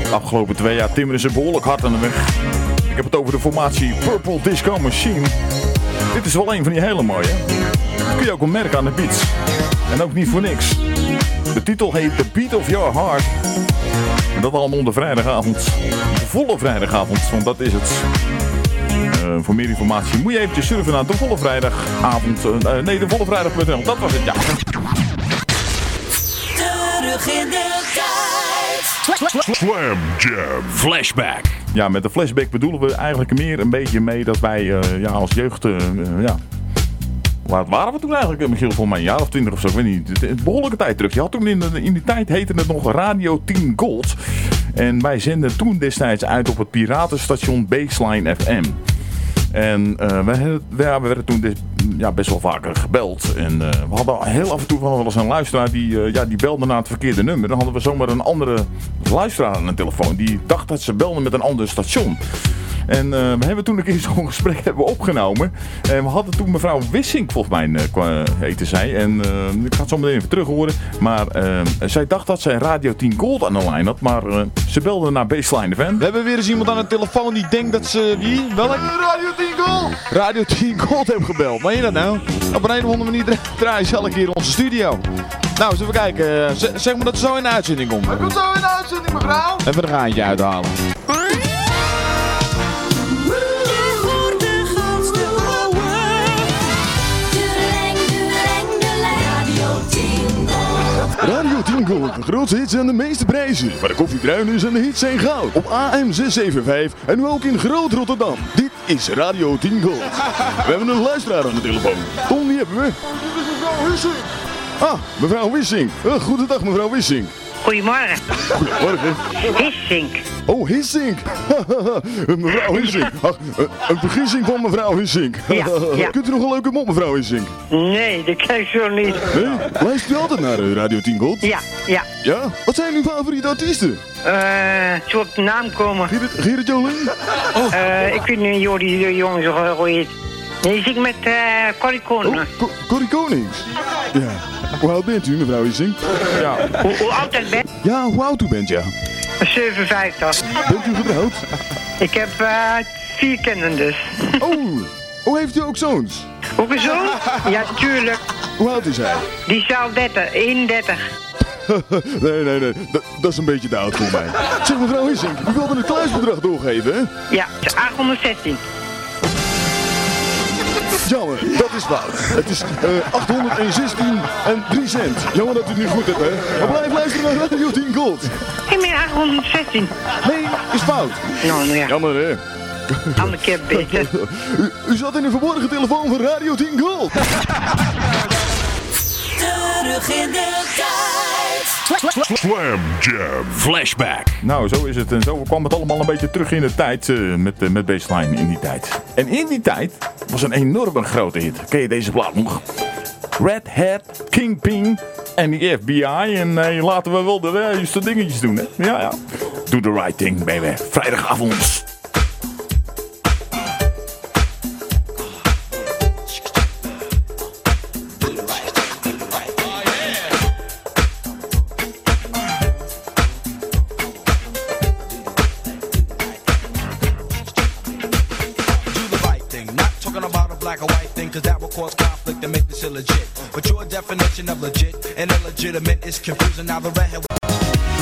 De afgelopen 2 jaar timmeren ze behoorlijk hard aan de weg. Ik heb het over de formatie Purple Disco Machine. Dit is wel een van die hele mooie. Dat kun je ook wel merken aan de beats. En ook niet voor niks. De titel heet The Beat of Your Heart. En dat allemaal op de vrijdagavond. De volle vrijdagavond, want dat is het. Voor meer informatie moet je eventjes surfen naar de volle vrijdagavond. De volle vrijdag.nl. Dat was het, ja. Terug in de tijd. Slam Jam Flashback. Ja, met de flashback bedoelen we eigenlijk meer een beetje mee dat wij als jeugd... Waar waren we toen eigenlijk, Michiel? Voor mij een jaar of 20 of zo, ik weet niet. Het is behoorlijke tijd terug. Je had toen in die tijd heette het nog Radio 10 Gold. En wij zenden toen destijds uit op het piratenstation Baseline FM. En we werden toen best wel vaker gebeld. En we hadden heel af en toe wel eens een luisteraar die belde naar het verkeerde nummer. Dan hadden we zomaar een andere luisteraar aan de telefoon. Die dacht dat ze belden met een ander station. En we hebben toen een keer zo'n gesprek opgenomen. En we hadden toen mevrouw Wissink, volgens mij heette zij. En ik ga het zo meteen even terug horen. Maar zij dacht dat zij Radio 10 Gold aan de lijn had. Maar ze belde naar Baseline FM. We hebben weer eens iemand aan de telefoon die denkt dat ze... Wie? Welk? Radio 10 Gold! Radio 10 Gold heeft gebeld. Meen je dat nou? Op een of andere manier draaien ze elke keer in onze studio. Nou, eens even kijken. Zeg maar dat ze zo in de uitzending komt. Hij komt zo in de uitzending, mevrouw. Even een gaatje uithalen. Radio 10 Gold, de grootste hits en de meeste prijzen. Waar de koffie bruin is en de hits zijn goud. Op AM 675 en nu ook in Groot Rotterdam. Dit is Radio 10 Gold. We hebben een luisteraar aan de telefoon. Tom, wie hebben we? Dit is mevrouw Wissink. Ah, mevrouw Wissink. Goedendag, mevrouw Wissink. Goedemorgen. Goedemorgen. Hissink. Oh, Hissink. Mevrouw Hissink. Ach, een vergissing van mevrouw Hissink. Ja. Kunt u nog een leuke mop, mevrouw Hissink? Nee, dat krijg ik zo niet. Nee? Luistert u altijd naar Radio 10 Gold? Ja. Ja? Wat zijn uw favoriete artiesten? Zou ik de naam komen? Gerrit Joling? Ik weet niet hoe die jongen zo heet. Nee, die zit met Corrie Konings. Corrie Konings? Ja. Hoe oud bent u, mevrouw Hissink? Ja. Hoe oud ik ben? Ja, hoe oud u bent, ja. 57. Bent u getrouwd? Ik heb 4 kinderen dus. Oh, heeft u ook zoons? Ook een zoon? Ja, tuurlijk. Hoe oud is hij? Die is al 31. Nee. Dat is een beetje te oud voor mij. Zeg, mevrouw Hissink, u wilde een kluisbedrag doorgeven, hè? Ja, 816. Jammer, dat is fout. Het is 816 en 3 cent. Jammer dat u het niet goed hebt, hè. Maar blijf luisteren naar Radio 10 Gold. Ik ben 816. Nee, is fout. Nou ja. Jammer, hè. Andere keer beter. U zat in de verborgen telefoon van Radio 10 Gold. Terug in de tijd. Slam Jam Flashback. Nou, zo is het. En zo kwam het allemaal een beetje terug in de tijd met Baseline in die tijd. En in die tijd was een enorm grote hit. Ken je deze plaat nog? Red Hat, Kingpin en de FBI. En laten we wel de juiste dingetjes doen, hè? Ja. Do the right thing, baby. Vrijdagavond. Legit, but your definition of legit and illegitimate is confusing. Now the redhead